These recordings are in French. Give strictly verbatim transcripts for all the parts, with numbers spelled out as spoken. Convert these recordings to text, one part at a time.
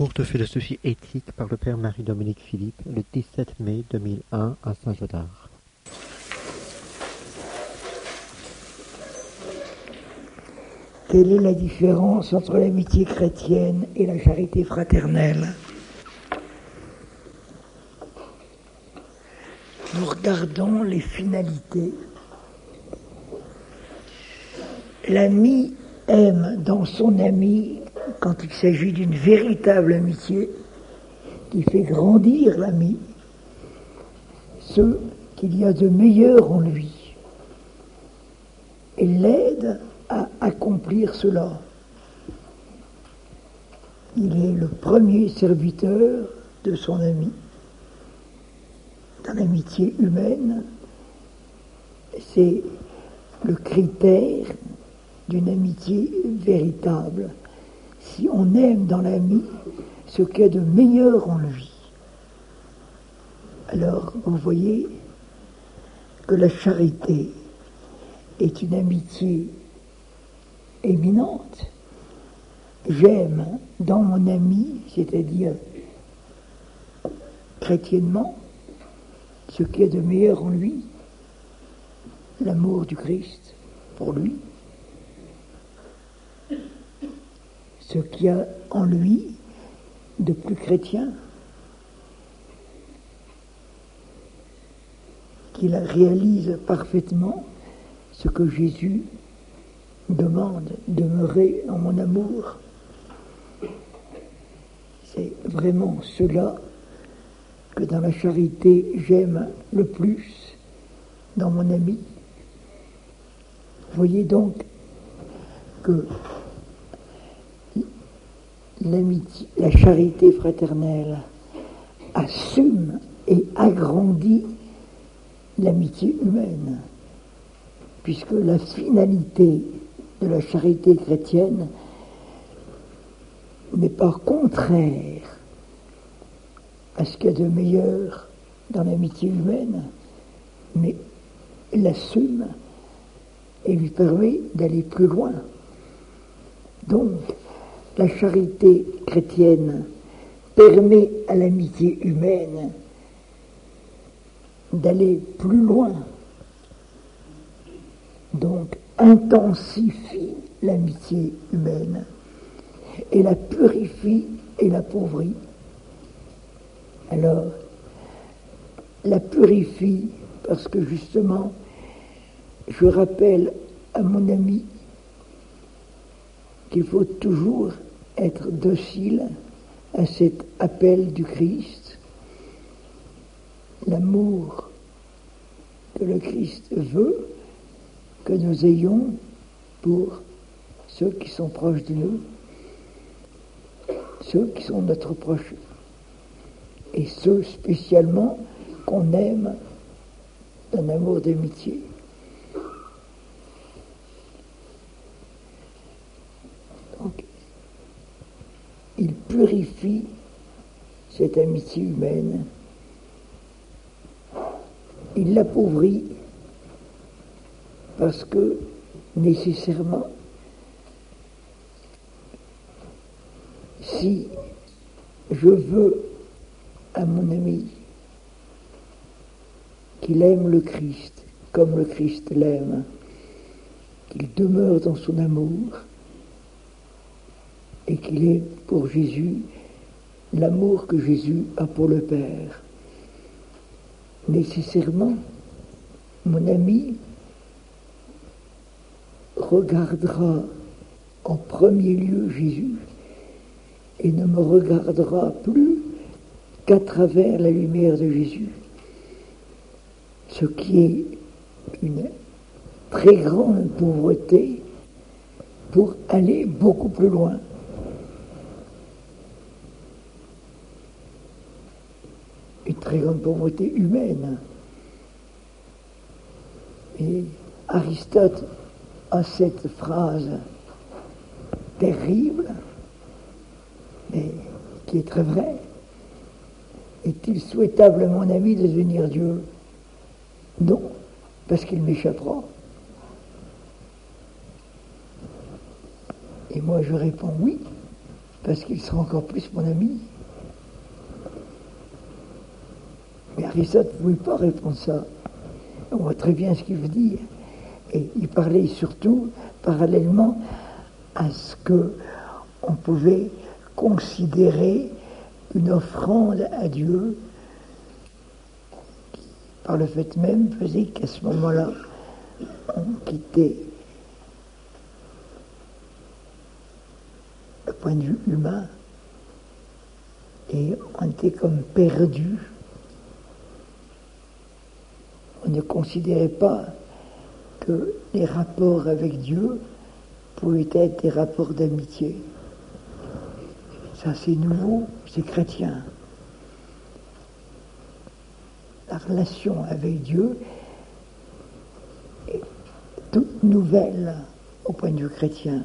Cours de philosophie éthique par le père Marie-Dominique Philippe, le dix-sept mai deux mille un à Saint-Godard. Quelle est la différence entre l'amitié chrétienne et la charité fraternelle? Nous regardons les finalités. L'ami aime dans son ami, quand il s'agit d'une véritable amitié, qui fait grandir l'ami, ce qu'il y a de meilleur en lui, et l'aide à accomplir cela. Il est le premier serviteur de son ami. Dans l'amitié humaine, c'est le critère d'une amitié véritable. Si on aime dans l'ami ce qu'il y a de meilleur en lui, alors vous voyez que la charité est une amitié éminente. J'aime dans mon ami, c'est-à-dire chrétiennement, ce qu'il y a de meilleur en lui, l'amour du Christ pour lui, ce qu'il y a en lui de plus chrétien, qu'il réalise parfaitement ce que Jésus demande, demeurer en mon amour. C'est vraiment cela que dans la charité j'aime le plus dans mon ami. Voyez donc que l'amitié, la charité fraternelle assume et agrandit l'amitié humaine, puisque la finalité de la charité chrétienne n'est pas contraire à ce qu'il y a de meilleur dans l'amitié humaine, mais l'assume et lui permet d'aller plus loin. Donc, la charité chrétienne permet à l'amitié humaine d'aller plus loin, donc intensifie l'amitié humaine et la purifie et l'appauvrit. Alors, la purifie parce que justement, je rappelle à mon ami qu'il faut toujours être docile à cet appel du Christ. L'amour que le Christ veut que nous ayons pour ceux qui sont proches de nous, ceux qui sont notre proche, et ceux spécialement qu'on aime d'un amour d'amitié. Donc, il purifie cette amitié humaine, il l'appauvrit parce que nécessairement, si je veux à mon ami qu'il aime le Christ comme le Christ l'aime, qu'il demeure dans son amour et qu'il ait pour Jésus l'amour que Jésus a pour le Père, nécessairement mon ami regardera en premier lieu Jésus et ne me regardera plus qu'à travers la lumière de Jésus, ce qui est une très grande pauvreté pour aller beaucoup plus loin. Une très grande pauvreté humaine. Et Aristote a cette phrase terrible, mais qui est très vraie. Est-il souhaitable, mon ami, de devenir Dieu? Non, parce qu'il m'échappera. Et moi je réponds oui, parce qu'il sera encore plus mon ami. Mais Aristote ne pouvait pas répondre ça. On voit très bien ce qu'il veut dire. Et il parlait surtout parallèlement à ce qu'on pouvait considérer une offrande à Dieu, qui, par le fait même, faisait qu'à ce moment-là, on quittait le point de vue humain et on était comme perdu. On ne considérait pas que les rapports avec Dieu pouvaient être des rapports d'amitié. Ça, c'est nouveau, c'est chrétien. La relation avec Dieu est toute nouvelle au point de vue chrétien.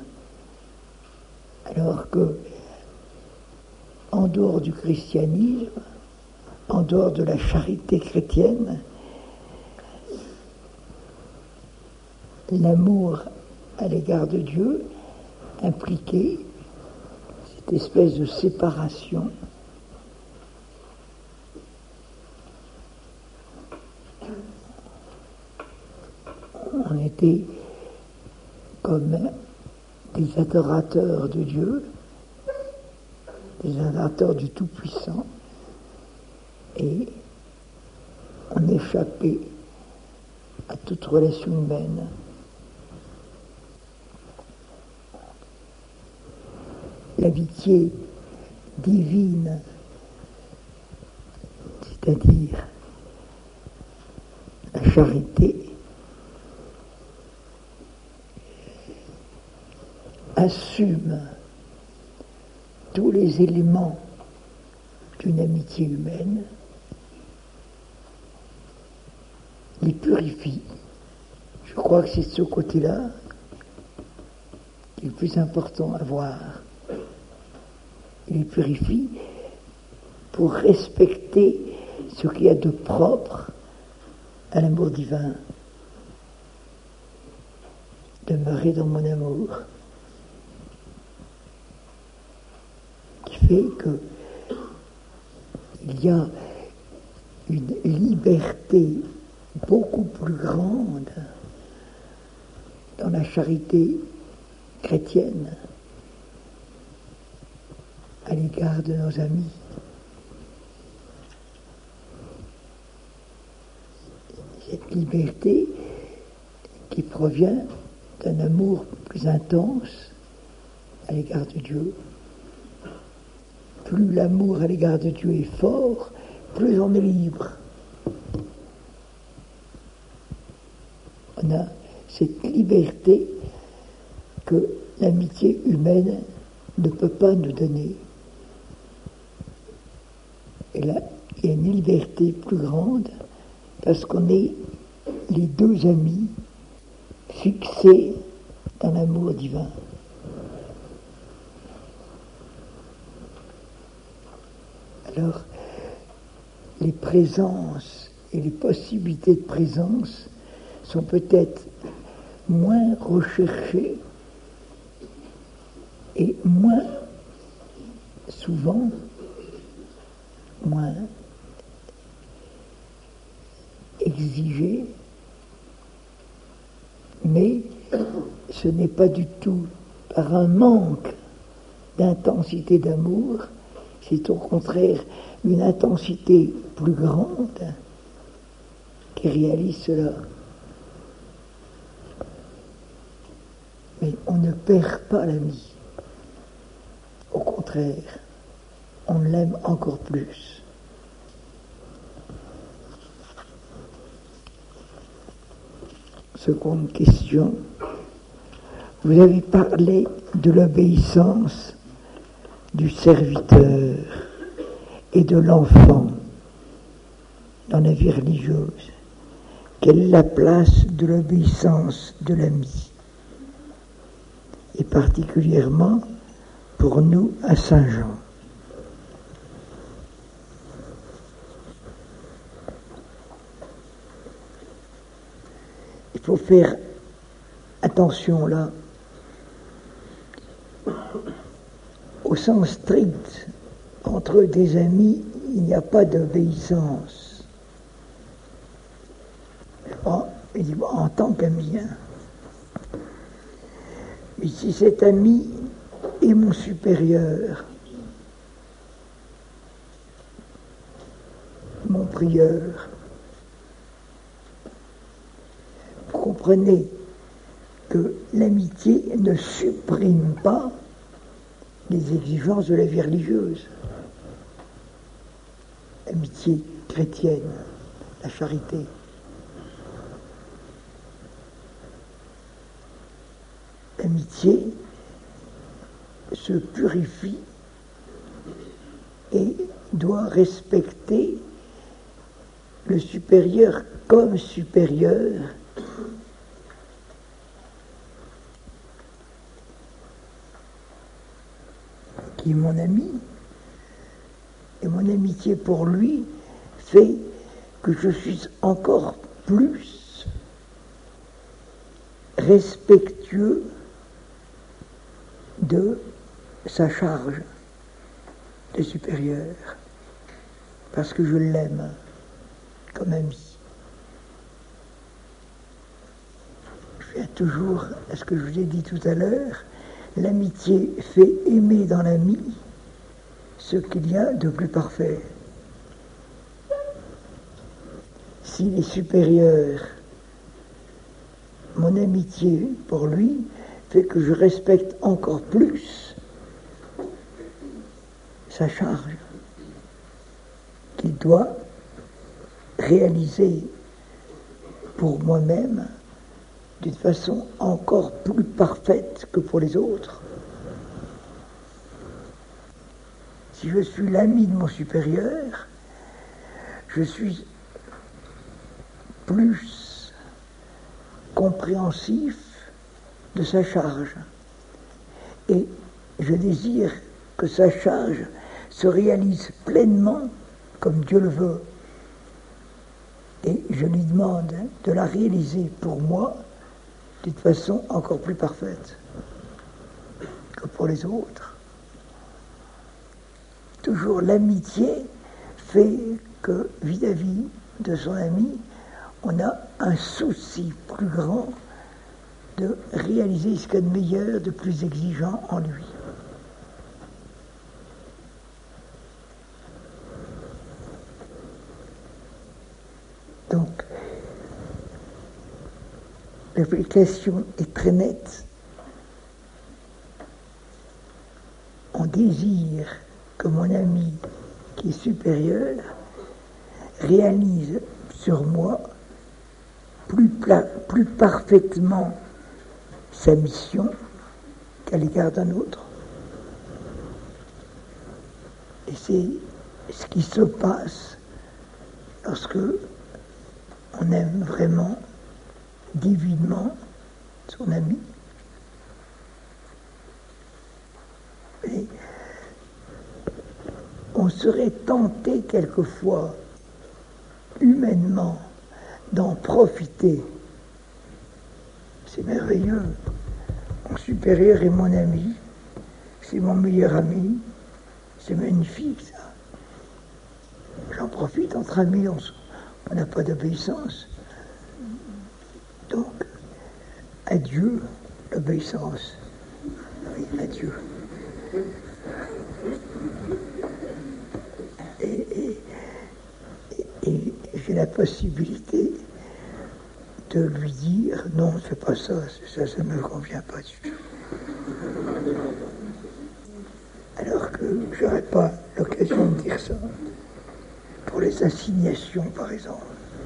Alors que, en dehors du christianisme, en dehors de la charité chrétienne, l'amour à l'égard de Dieu impliquait cette espèce de séparation. On était comme des adorateurs de Dieu, des adorateurs du Tout-Puissant, et on échappait à toute relation humaine. L'amitié divine, c'est-à-dire la charité, assume tous les éléments d'une amitié humaine, les purifie. Je crois que c'est ce côté-là qui est le plus important à voir. Il les purifie pour respecter ce qu'il y a de propre à l'amour divin. Demeurer dans mon amour. Qui fait que il y a une liberté beaucoup plus grande dans la charité chrétienne à l'égard de nos amis. Cette liberté qui provient d'un amour plus intense à l'égard de Dieu. Plus l'amour à l'égard de Dieu est fort, plus on est libre. On a cette liberté que l'amitié humaine ne peut pas nous donner. Et là, il y a une liberté plus grande parce qu'on est les deux amis fixés dans l'amour divin. Alors, les présences et les possibilités de présence sont peut-être moins recherchées et moins souvent moins exigées, mais ce n'est pas du tout par un manque d'intensité d'amour, c'est au contraire une intensité plus grande qui réalise cela. Mais on ne perd pas l'ami. Au contraire, on l'aime encore plus. Seconde question. Vous avez parlé de l'obéissance du serviteur et de l'enfant dans la vie religieuse. Quelle est la place de l'obéissance de l'ami? Et particulièrement pour nous à Saint-Jean. Il faut faire attention là au au sens strict, entre des amis, il n'y a pas d'obéissance. En, en tant qu'ami. Hein. Mais si cet ami est mon supérieur, mon prieur, comprenez que l'amitié ne supprime pas les exigences de la vie religieuse. L'amitié chrétienne, la charité. L'amitié se purifie et doit respecter le supérieur comme supérieur, qui est mon ami, et mon amitié pour lui fait que je suis encore plus respectueux de sa charge de supérieur, parce que je l'aime comme ami. Je viens toujours à ce que je vous ai dit tout à l'heure, l'amitié fait aimer dans l'ami ce qu'il y a de plus parfait. S'il est supérieur, mon amitié pour lui fait que je respecte encore plus sa charge qu'il doit réaliser pour moi-même d'une façon encore plus parfaite que pour les autres. Si je suis l'ami de mon supérieur, je suis plus compréhensif de sa charge. Et je désire que sa charge se réalise pleinement comme Dieu le veut. Et je lui demande de la réaliser pour moi d'une façon encore plus parfaite que pour les autres. Toujours l'amitié fait que vis-à-vis de son ami, on a un souci plus grand de réaliser ce qu'il y a de meilleur, de plus exigeant en lui. Donc, l'application est très nette. On désire que mon ami qui est supérieur réalise sur moi plus, pla- plus parfaitement sa mission qu'à l'égard d'un autre. Et c'est ce qui se passe lorsque on aime vraiment, divinement, son ami. Et on serait tenté quelquefois, humainement, d'en profiter. C'est merveilleux. Mon supérieur est mon ami, c'est mon meilleur ami, c'est magnifique ça. J'en profite entre amis, on n'a pas d'obéissance. Donc, adieu l'obéissance. Oui, adieu. Et, et, et, et j'ai la possibilité de lui dire non, c'est pas ça, ça, ça ne me convient pas du tout. Alors que j'aurais pas l'occasion de dire ça pour les assignations, par exemple.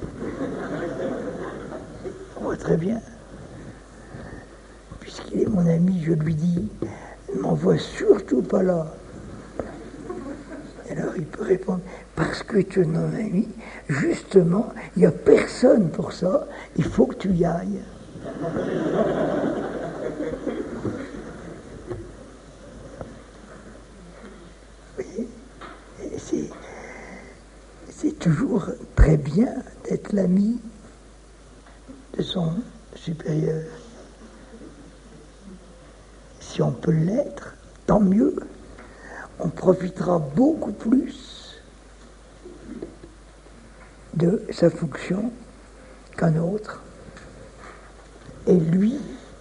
On voit très bien. Puisqu'il est mon ami, je lui dis, ne m'envoie surtout pas là. Alors il peut répondre, parce que tu es mon ami, justement, il n'y a personne pour ça, il faut que tu y ailles. Oui, c'est, c'est toujours très bien d'être l'ami de son supérieur. Si on peut l'être, tant mieux. on profitera beaucoup plus de sa fonction qu'un autre. Et lui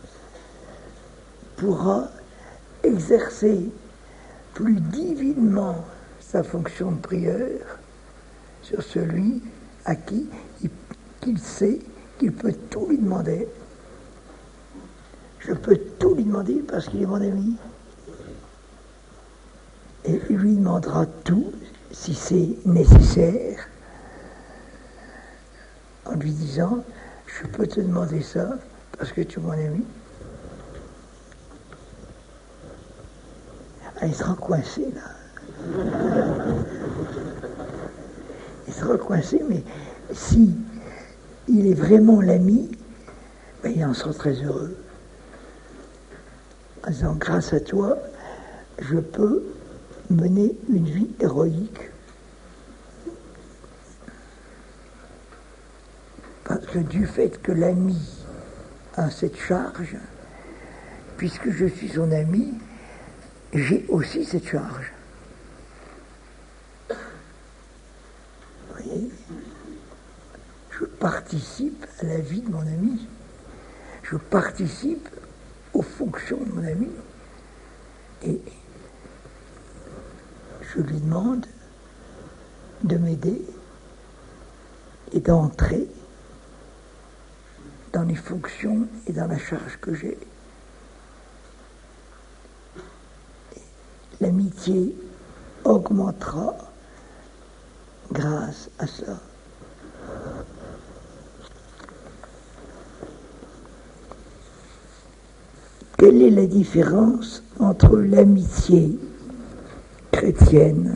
pourra exercer plus divinement sa fonction de prieur sur celui à qui il, qu'il sait qu'il peut tout lui demander. Je peux tout lui demander parce qu'il est mon ami. Et il lui demandera tout, si c'est nécessaire, en lui disant, je peux te demander ça parce que tu es mon ami. Ah, il sera coincé là. Il sera coincé, mais si il est vraiment l'ami, ben, il en sera très heureux. En disant, grâce à toi, je peux mener une vie héroïque. Parce que du fait que l'ami a cette charge, puisque je suis son ami, j'ai aussi cette charge. Vous voyez ? Je participe à la vie de mon ami. Je participe aux fonctions de mon ami. Et je lui demande de m'aider et d'entrer dans les fonctions et dans la charge que j'ai. L'amitié augmentera grâce à cela. Quelle est la différence entre l'amitié chrétienne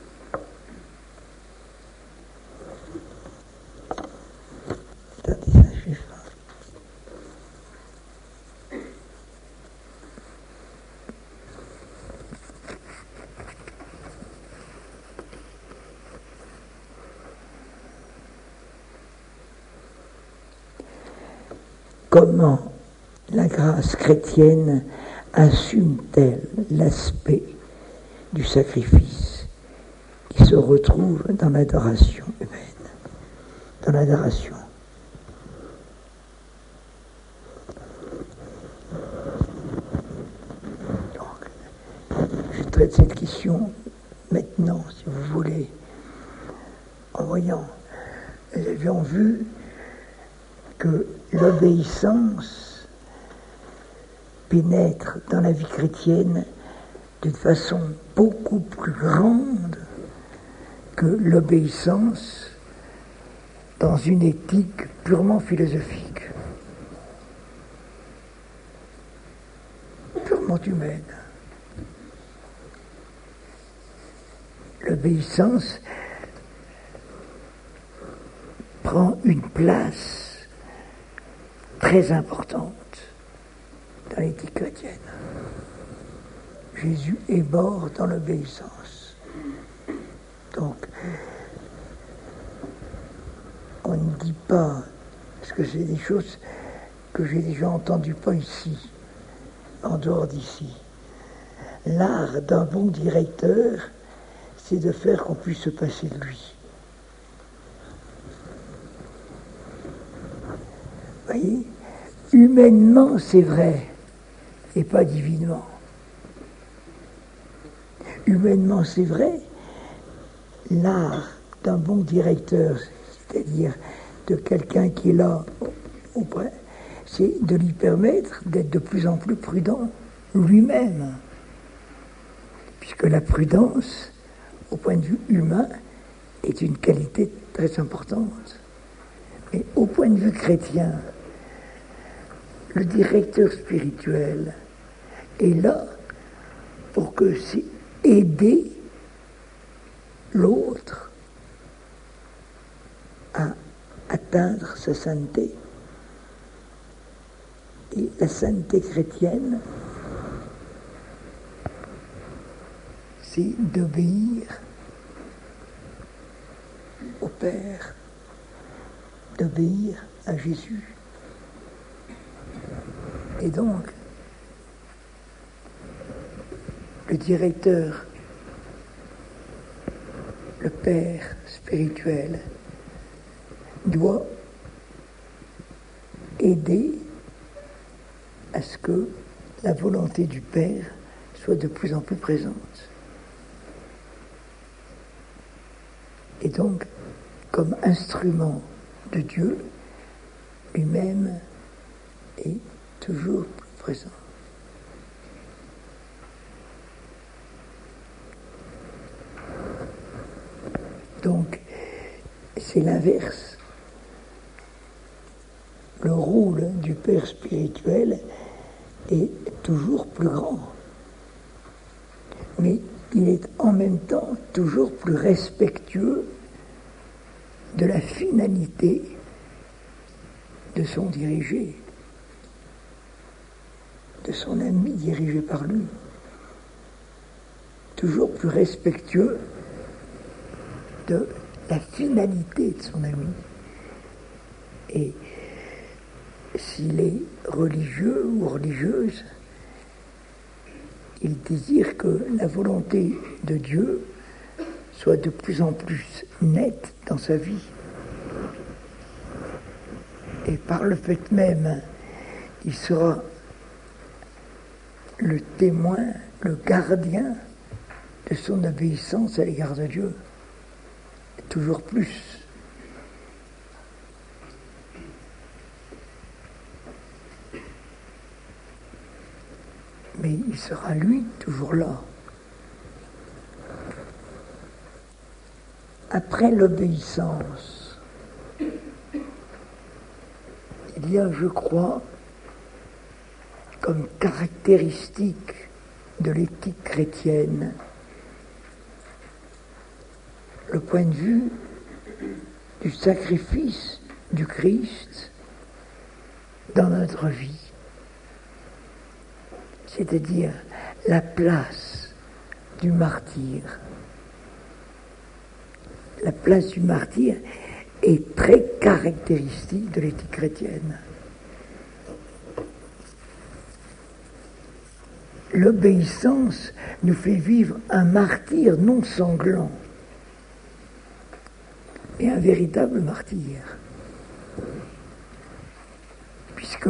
Comment la grâce chrétienne assume-t-elle l'aspect du sacrifice qui se retrouve dans l'adoration humaine, dans l'adoration? Donc, je traite cette question maintenant, si vous voulez, en voyant, nous avions vu que l'obéissance pénètre dans la vie chrétienne d'une façon beaucoup plus grande que l'obéissance dans une éthique purement philosophique, purement humaine. L'obéissance prend une place très importante dans l'éthique chrétienne. Jésus est mort dans l'obéissance. Donc, on ne dit pas, parce que c'est des choses que j'ai déjà entendues, pas ici, en dehors d'ici. L'art d'un bon directeur, c'est de faire qu'on puisse se passer de lui. Vous voyez, humainement, c'est vrai, et pas divinement. Humainement, c'est vrai, l'art d'un bon directeur, c'est-à-dire de quelqu'un qui est là auprès, c'est de lui permettre d'être de plus en plus prudent lui-même. Puisque la prudence, au point de vue humain, est une qualité très importante. Mais au point de vue chrétien, le directeur spirituel est là pour que c'est aider l'autre à atteindre sa sainteté. Et la sainteté chrétienne, c'est d'obéir au Père, d'obéir à Jésus. Et donc, le directeur le Père spirituel doit aider à ce que la volonté du Père soit de plus en plus présente. Et donc, comme instrument de Dieu, lui-même est toujours plus présent. Donc, c'est l'inverse. Le rôle du Père spirituel est toujours plus grand. Mais il est en même temps toujours plus respectueux de la finalité de son dirigé, de son ami dirigé par lui. Toujours plus respectueux de la finalité de son ami. Et s'il est religieux ou religieuse, il désire que la volonté de Dieu soit de plus en plus nette dans sa vie. Et par le fait même, il sera le témoin, le gardien de son obéissance à l'égard de Dieu. Toujours plus. Mais il sera, lui, toujours là. Après l'obéissance, il y a, je crois, comme caractéristique de l'éthique chrétienne, le point de vue du sacrifice du Christ dans notre vie. C'est-à-dire la place du martyr. La place du martyr est très caractéristique de l'éthique chrétienne. L'obéissance nous fait vivre un martyr non sanglant, mais un véritable martyr. Puisque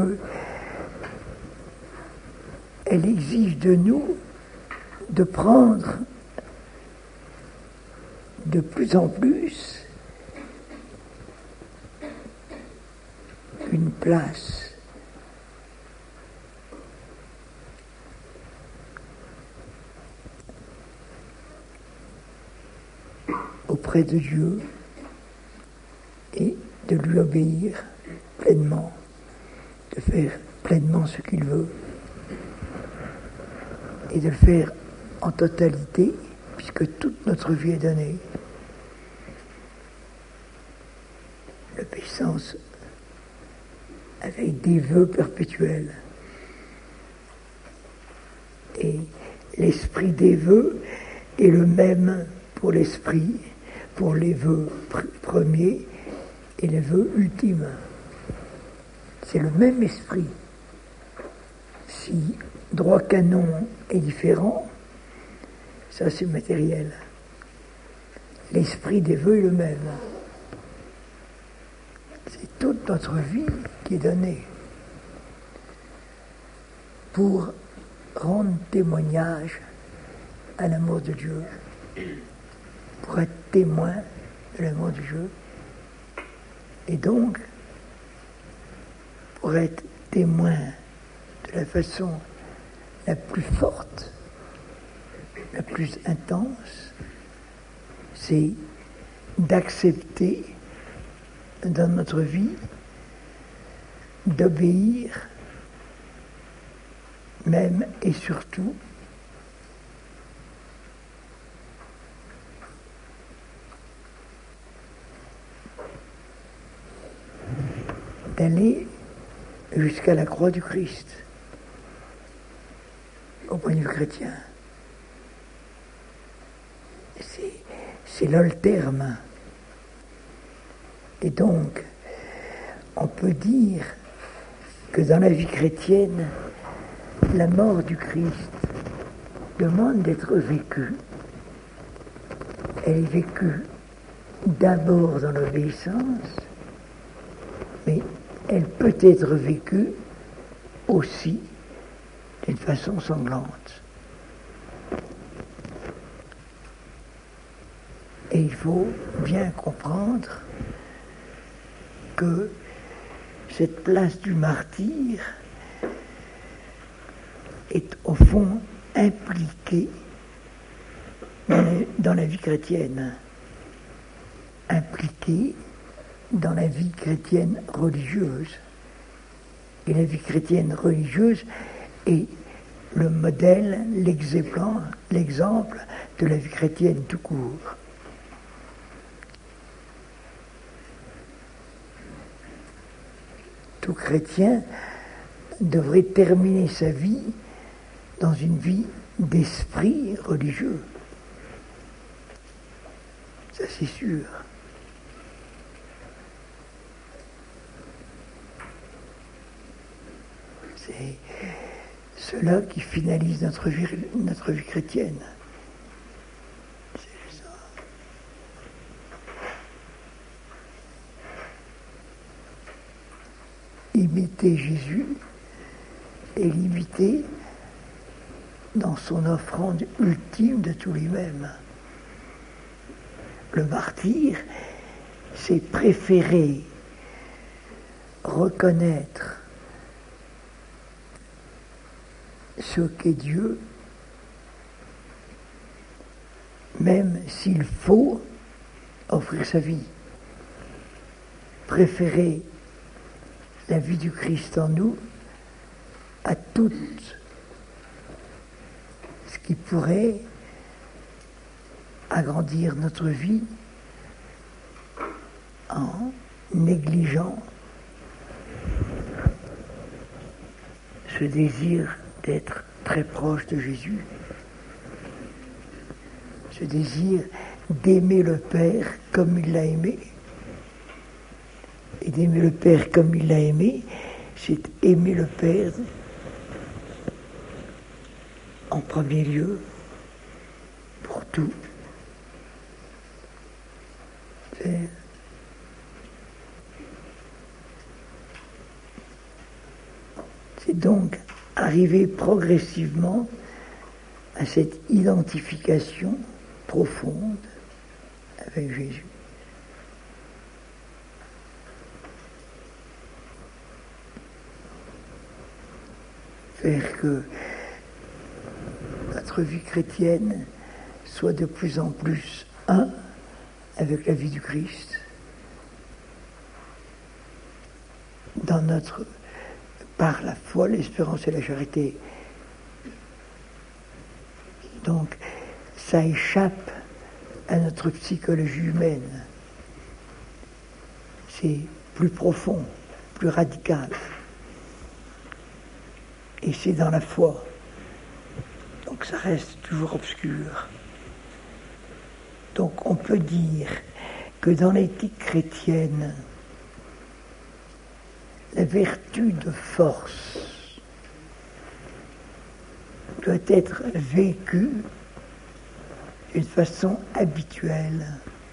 elle exige de nous de prendre de plus en plus une place auprès de Dieu et de lui obéir pleinement, de faire pleinement ce qu'il veut et de le faire en totalité, puisque toute notre vie est donnée. L'obéissance avec des vœux perpétuels. Et l'esprit des vœux est le même pour l'esprit, pour les vœux pr- premiers et les vœux ultimes. C'est le même esprit. Si droit canon est différent, ça c'est matériel. L'esprit des vœux est le même. C'est toute notre vie qui est donnée pour rendre témoignage à l'amour de Dieu, pour être témoin de l'amour de Dieu, et donc pour être témoin de la façon la plus forte, la plus intense, c'est d'accepter dans notre vie d'obéir, même et surtout d'aller jusqu'à la croix du Christ, au point de vue chrétien. C'est, c'est là le terme. Et donc, on peut dire que dans la vie chrétienne, la mort du Christ demande d'être vécue. elle est vécue d'abord dans l'obéissance, mais elle peut être vécue aussi d'une façon sanglante. Et il faut bien comprendre que cette place du martyr est au fond impliquée dans la, dans la vie chrétienne, impliquée dans la vie chrétienne religieuse. Et la vie chrétienne religieuse est le modèle, l'exemple, l'exemple de la vie chrétienne tout court. Tout chrétien devrait terminer sa vie dans une vie d'esprit religieux. Ça, c'est sûr. C'est cela qui finalise notre vie, notre vie chrétienne. C'est ça. Imiter Jésus et l'imiter dans son offrande ultime de tout lui-même. Le martyr, c'est préférer reconnaître ce qu'est Dieu, même s'il faut offrir sa vie. Préférer la vie du Christ en nous à tout ce qui pourrait agrandir notre vie en négligeant ce désir d'être très proche de Jésus, ce désir d'aimer le Père comme il l'a aimé. Et d'aimer le Père comme il l'a aimé, c'est aimer le Père en premier lieu, pour tout. C'est, c'est donc arriver progressivement à cette identification profonde avec Jésus. Faire que notre vie chrétienne soit de plus en plus un avec la vie du Christ, dans notre, par la foi, l'espérance et la charité. Donc, ça échappe à notre psychologie humaine. C'est plus profond, plus radical. Et c'est dans la foi. Donc ça reste toujours obscur. Donc on peut dire que dans l'éthique chrétienne, la vertu de force doit être vécue d'une façon habituelle.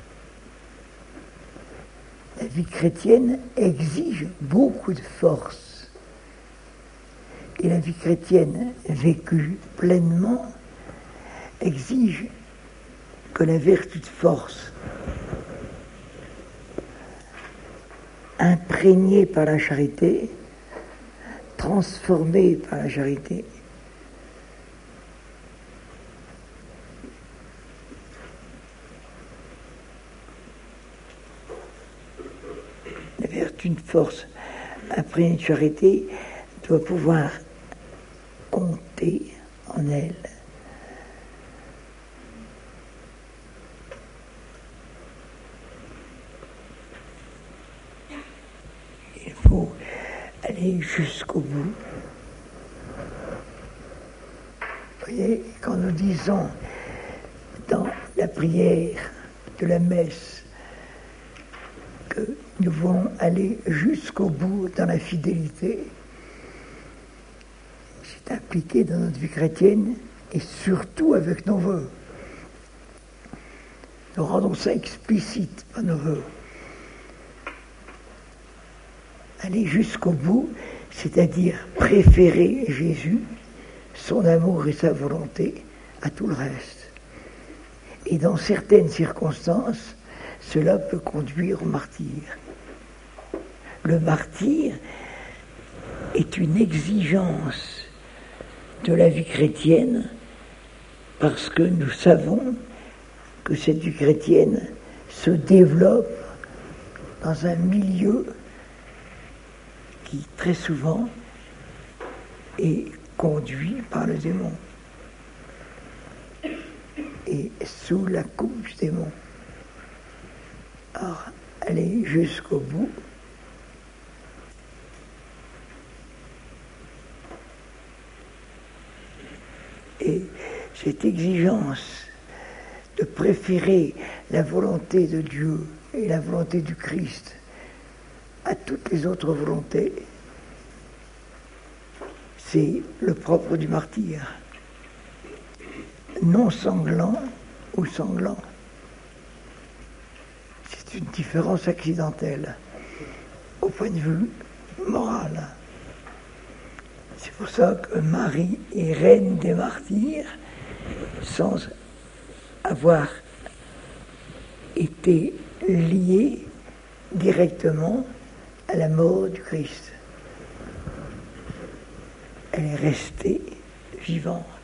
La vie chrétienne exige beaucoup de force. Et la vie chrétienne vécue pleinement exige que la vertu de force, imprégnée par la charité, transformée par la charité, la vertu de force imprégnée de charité doit pouvoir compter en elle. Il faut aller jusqu'au bout. Vous voyez, quand nous disons dans la prière de la messe que nous voulons aller jusqu'au bout dans la fidélité, impliqué dans notre vie chrétienne et surtout avec nos vœux. Nous rendons ça explicite, Bonheureux. Aller jusqu'au bout, c'est-à-dire préférer Jésus, son amour et sa volonté à tout le reste. Et dans certaines circonstances, cela peut conduire au martyr. Le martyr est une exigence de la vie chrétienne parce que nous savons que cette vie chrétienne se développe dans un milieu qui très souvent est conduit par le démon et sous la coupe du démon. Alors, aller jusqu'au bout, et cette exigence de préférer la volonté de Dieu et la volonté du Christ à toutes les autres volontés, c'est le propre du martyr. Non sanglant ou sanglant. C'est une différence accidentelle au point de vue moral. C'est pour ça que Marie est reine des martyrs sans avoir été liée directement à la mort du Christ. Elle est restée vivante.